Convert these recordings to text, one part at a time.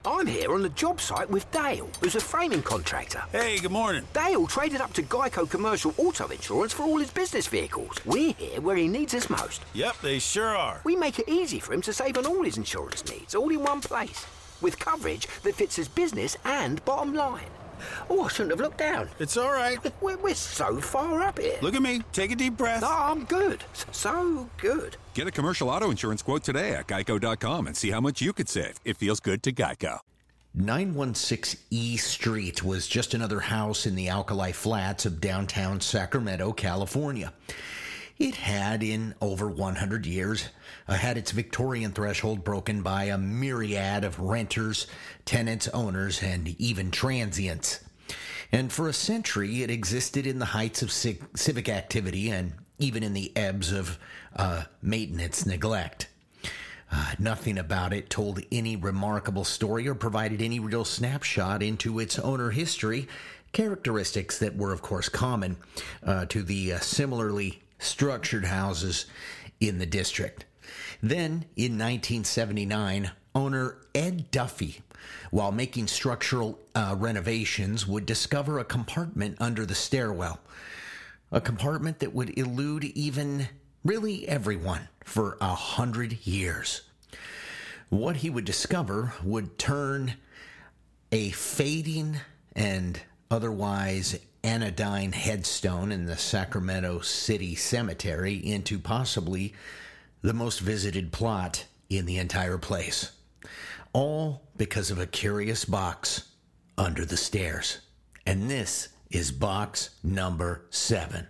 I'm here on the job site with Dale, who's a framing contractor. Hey, good morning. Dale traded up to Geico Commercial Auto Insurance for all his business vehicles. We're here where he needs us most. Yep, they sure are. We make it easy for him to save on all his insurance needs, all in one place, with coverage that fits his business and bottom line. Oh, I shouldn't have looked down. It's all right. We're so far up here. Look at me. Take a deep breath. No, I'm good. So good. Get a commercial auto insurance quote today at geico.com and see how much you could save. It feels good to Geico. 916 E Street was just another house in the Alkali Flats of downtown Sacramento, California. It had, in over 100 years, had its Victorian threshold broken by a myriad of renters, tenants, owners, and even transients. And for a century, it existed in the heights of civic activity and even in the ebbs of maintenance neglect. Nothing about it told any remarkable story or provided any real snapshot into its owner history, characteristics that were, of course, common to the similarly structured houses in the district. Then, in 1979, owner Ed Duffy, while making structural renovations, would discover a compartment under the stairwell, a compartment that would elude even really everyone for 100 years. What he would discover would turn a fading and otherwise anodyne headstone in the Sacramento City Cemetery into possibly the most visited plot in the entire place. All because of a curious box under the stairs. And this is box number 7.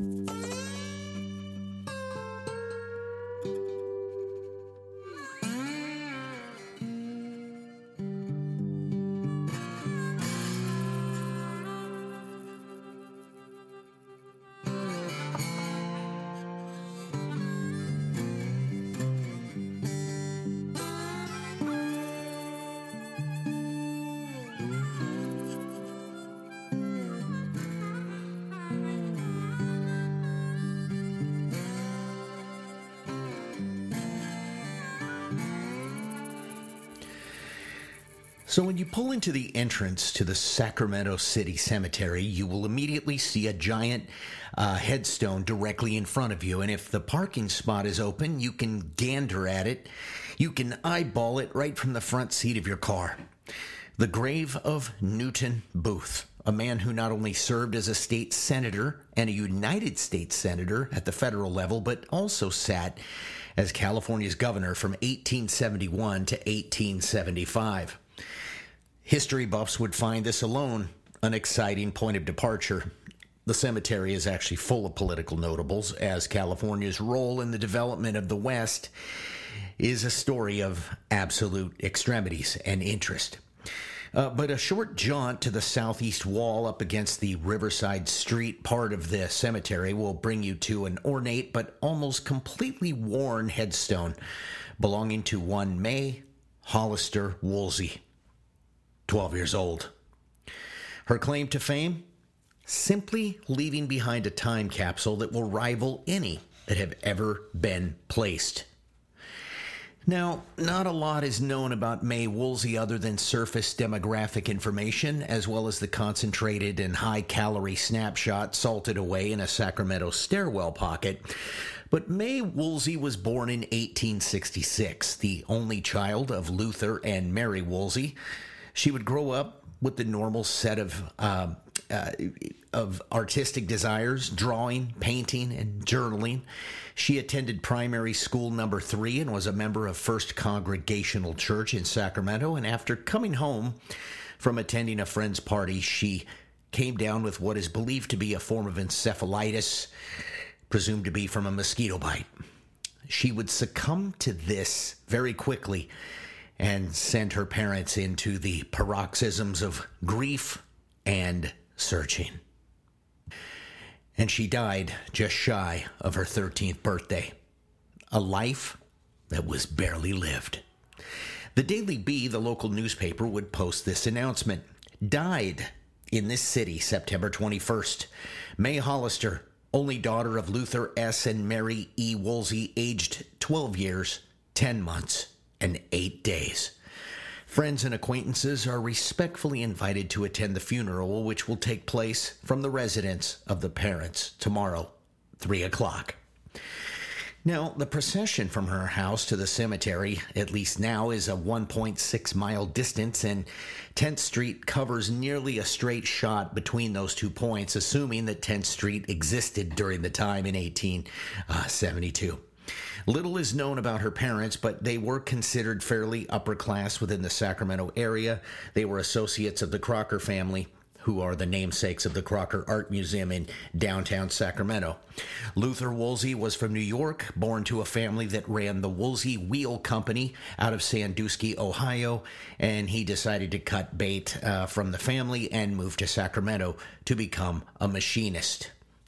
So when you pull into the entrance to the Sacramento City Cemetery, you will immediately see a giant headstone directly in front of you. And if the parking spot is open, you can gander at it. You can eyeball it right from the front seat of your car. The grave of Newton Booth, a man who not only served as a state senator and a United States senator at the federal level, but also sat as California's governor from 1871 to 1875. History buffs would find this alone an exciting point of departure. The cemetery is actually full of political notables, as California's role in the development of the West is a story of absolute extremities and interest. But a short jaunt to the southeast wall up against the Riverside Street part of the cemetery will bring you to an ornate but almost completely worn headstone belonging to one May Hollister Woolsey, 12 years old. Her claim to fame? Simply leaving behind a time capsule that will rival any that have ever been placed. Now, not a lot is known about May Woolsey other than surface demographic information, as well as the concentrated and high-calorie snapshot salted away in a Sacramento stairwell pocket. But May Woolsey was born in 1866, the only child of Luther and Mary Woolsey. She would grow up with the normal set of artistic desires: drawing, painting, and journaling. She attended primary school number 3 and was a member of First Congregational Church in Sacramento. And after coming home from attending a friend's party, she came down with what is believed to be a form of encephalitis, presumed to be from a mosquito bite. She would succumb to this very quickly and send her parents into the paroxysms of grief and searching. And she died just shy of her 13th birthday. A life that was barely lived. The Daily Bee, the local newspaper, would post this announcement. Died in this city, September 21st. May Hollister, only daughter of Luther S. and Mary E. Woolsey, aged 12 years, 10 months, and 8 days. Friends and acquaintances are respectfully invited to attend the funeral, which will take place from the residence of the parents tomorrow, 3 o'clock. Now, the procession from her house to the cemetery, at least now, is a 1.6-mile distance, and 10th Street covers nearly a straight shot between those 2 points, assuming that 10th Street existed during the time in 1872. Little is known about her parents, but they were considered fairly upper class within the Sacramento area. They were associates of the Crocker family, who are the namesakes of the Crocker Art Museum in downtown Sacramento. Luther Woolsey was from New York, born to a family that ran the Woolsey Wheel Company out of Sandusky, Ohio, and he decided to cut bait from the family and move to Sacramento to become a machinist.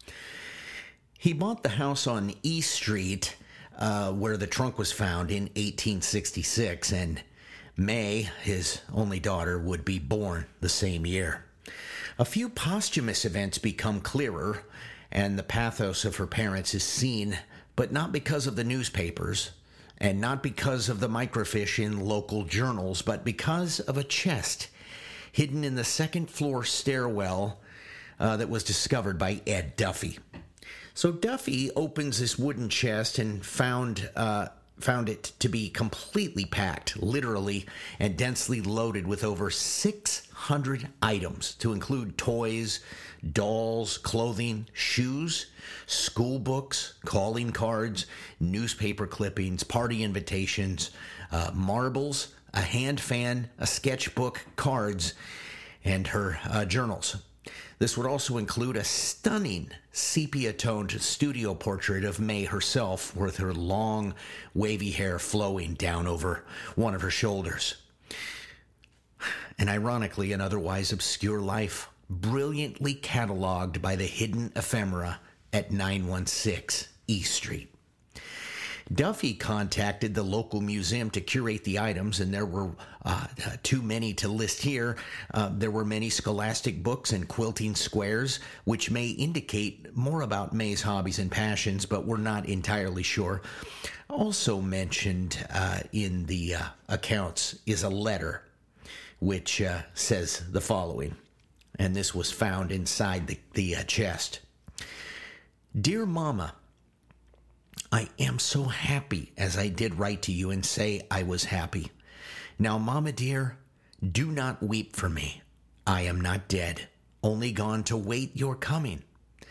He bought the house on E Street, where the trunk was found, in 1866, and May, his only daughter, would be born the same year. A few posthumous events become clearer, and the pathos of her parents is seen, but not because of the newspapers, and not because of the microfiche in local journals, but because of a chest hidden in the second-floor stairwell that was discovered by Ed Duffy. So Duffy opens this wooden chest and found it to be completely packed, literally, and densely loaded with over 600 items, to include toys, dolls, clothing, shoes, school books, calling cards, newspaper clippings, party invitations, marbles, a hand fan, a sketchbook, cards, and her journals. This would also include a stunning sepia-toned studio portrait of May herself, with her long, wavy hair flowing down over one of her shoulders. And ironically, an otherwise obscure life, brilliantly cataloged by the hidden ephemera at 916 E Street. Duffy contacted the local museum to curate the items, and there were too many to list here. There were many scholastic books and quilting squares, which may indicate more about May's hobbies and passions, but we're not entirely sure. Also mentioned in the accounts is a letter, which says the following, and this was found inside the chest. Dear Mama, I am so happy as I did write to you and say I was happy. Now, Mama dear, do not weep for me. I am not dead, only gone to wait your coming.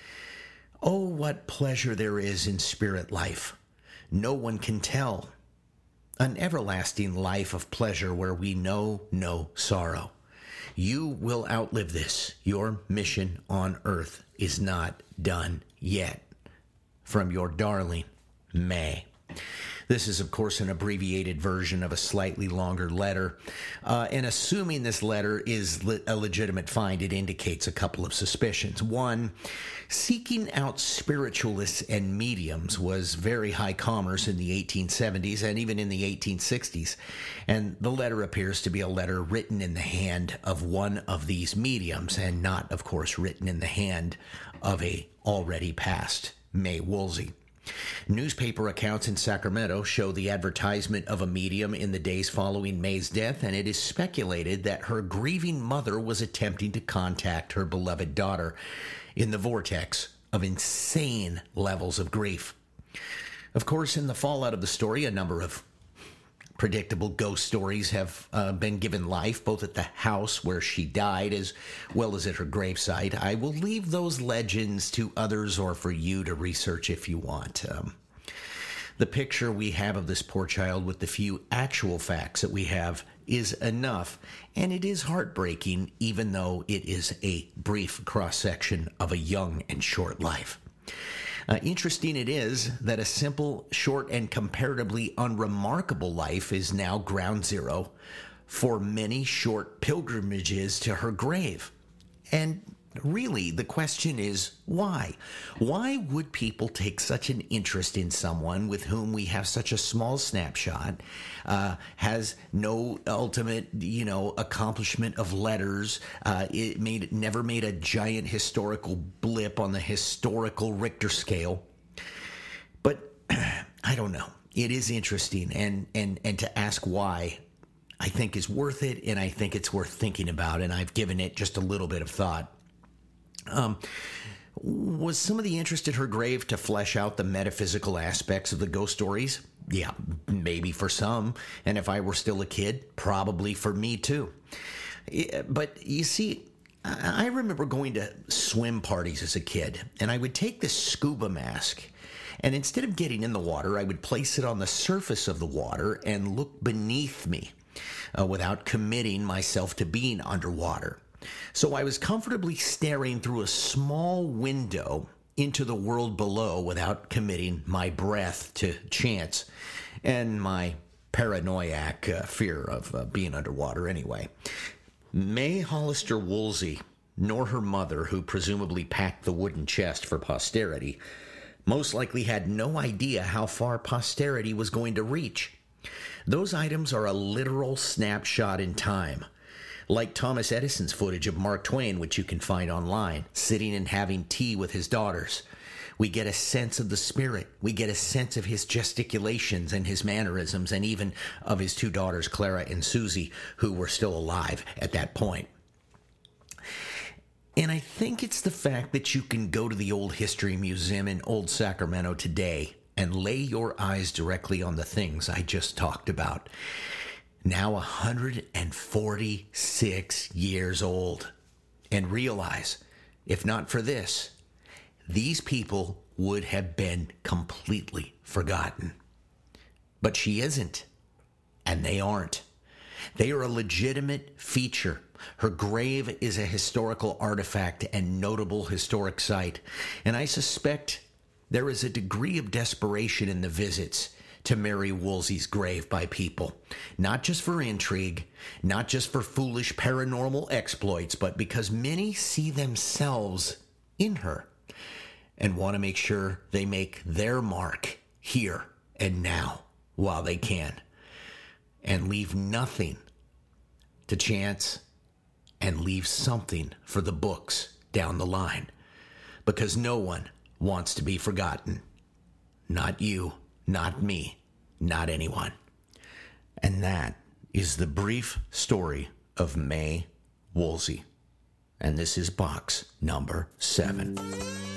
Oh, what pleasure there is in spirit life. No one can tell. An everlasting life of pleasure where we know no sorrow. You will outlive this. Your mission on earth is not done yet. From your darling, May. This is, of course, an abbreviated version of a slightly longer letter. And assuming this letter is a legitimate find, it indicates a couple of suspicions. One, seeking out spiritualists and mediums was very high commerce in the 1870s and even in the 1860s. And the letter appears to be a letter written in the hand of one of these mediums, and not, of course, written in the hand of a already passed May Woolsey. Newspaper accounts in Sacramento show the advertisement of a medium in the days following May's death, and it is speculated that her grieving mother was attempting to contact her beloved daughter in the vortex of insane levels of grief. Of course, in the fallout of the story, a number of predictable ghost stories have been given life, both at the house where she died as well as at her gravesite. I will leave those legends to others or for you to research if you want. The picture we have of this poor child with the few actual facts that we have is enough, and it is heartbreaking, even though it is a brief cross-section of a young and short life. Interesting it is that a simple, short, and comparatively unremarkable life is now ground zero for many short pilgrimages to her grave. And really, the question is, why? Why would people take such an interest in someone with whom we have such a small snapshot, has no ultimate, accomplishment of letters, it never made a giant historical blip on the historical Richter scale? But I don't know. It is interesting, and to ask why, I think is worth it, and I think it's worth thinking about, and I've given it just a little bit of thought. Was some of the interest at her grave to flesh out the metaphysical aspects of the ghost stories? Yeah, maybe for some. And if I were still a kid, probably for me too. But you see, I remember going to swim parties as a kid, and I would take this scuba mask, and instead of getting in the water, I would place it on the surface of the water and look beneath me without committing myself to being underwater. So I was comfortably staring through a small window into the world below without committing my breath to chance and my paranoiac fear of being underwater anyway. May Hollister Woolsey, nor her mother, who presumably packed the wooden chest for posterity, most likely had no idea how far posterity was going to reach. Those items are a literal snapshot in time. Like Thomas Edison's footage of Mark Twain, which you can find online, sitting and having tea with his daughters. We get a sense of the spirit. We get a sense of his gesticulations and his mannerisms, and even of his two daughters, Clara and Susie, who were still alive at that point. And I think it's the fact that you can go to the Old History Museum in Old Sacramento today and lay your eyes directly on the things I just talked about. Now 146 years old, and realize, if not for this, these people would have been completely forgotten. But she isn't, and they aren't. They are a legitimate feature. Her grave is a historical artifact and notable historic site, and I suspect there is a degree of desperation in the visits to Mary Woolsey's grave by people, not just for intrigue, not just for foolish paranormal exploits, but because many see themselves in her and want to make sure they make their mark here and now while they can, and leave nothing to chance and leave something for the books down the line, because no one wants to be forgotten. Not you. Not me, not anyone. And that is the brief story of May Woolsey. And this is box number 7.